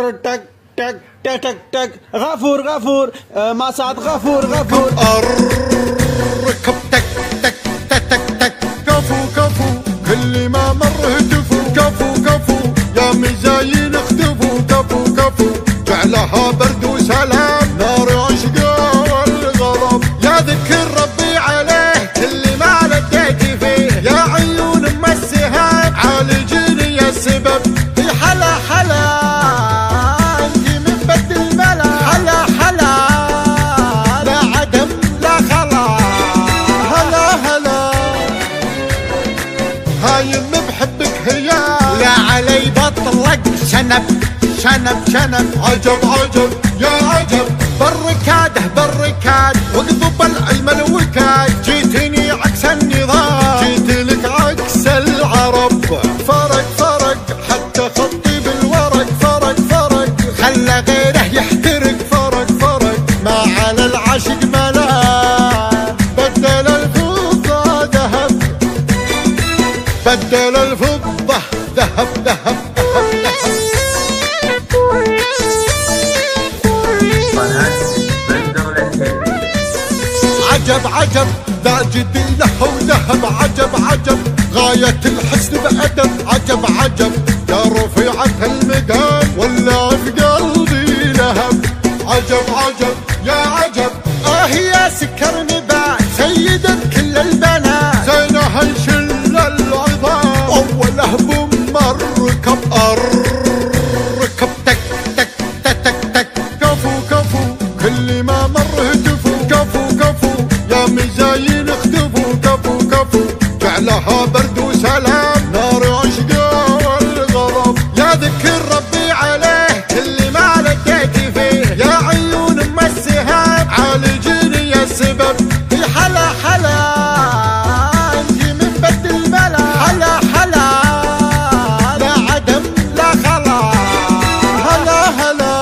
تك تك تك تك تك غفور غفور مسعد غفور غفور ركب تك تك تك تك تك كفو كفو كل ما مر هتفوا كفو كفو يا مزاين اختفوا كفو كفو جعلها برد وسلام نار عشقه والغضب يا ذكر ربي عليه كل ما لديت فيه يا عيون ام السهام عالجيني يا السبب حلا حلا انت من بد الملا حلا حلا لا عدم لا خلا هلا هلا هايم بحبك هيا لا علي بطلق شنب شنب شنب عجب عجب يا عجب بالركاده بالركاد واقضب العلم الوكاد جيتني عكس النظام جيت لك عكس العرب فرق فرق حتى خطي بالورق فرق فرق خلى غيره يحترق فرق فرق ما على العاشق ملام بدل الفضة ذهب بدل الفضة ذهب ذهب عجب عجب ذا جدي له وذهب عجب عجب غاية الحسن بأدب عجب عجب يا رفيعة المقام ولا في قلبي لهب عجب عجب يا عجب يا سكر نبات سيدة كل البنات زينها الشل العظام أوله بمركب ركب تك تك تك تك تك كفو كفو كل ما مر هتفوا كفو كفو يا مزاين اختفوا كفو كفو جعلها برد وسلام نار عشقه والغضب يا ذكر ربي عليه كل ما لديت فيه يا عيون ام السهام عالجيني يا السبب حلا حلا انت من بد الملا حلا حلا لا عدم لا خلا هلا هلا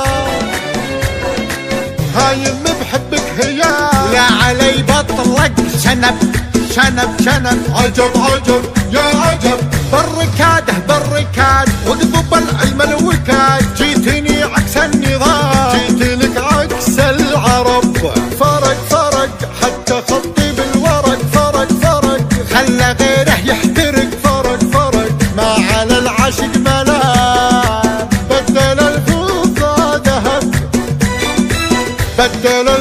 هايم بحبك هيا لا علي بطلق شنب شنب شنب عجب عجب يا عجب بالركاده بالركاد واقضب العلم الوكاد جيتني عكس النظام جيت لك عكس العرب فرق فرق حتى خطي بالورق فرق فرق خلى غيره يحترق فرق فرق ما على العاشق ملام بدل الفضة ذهب بدل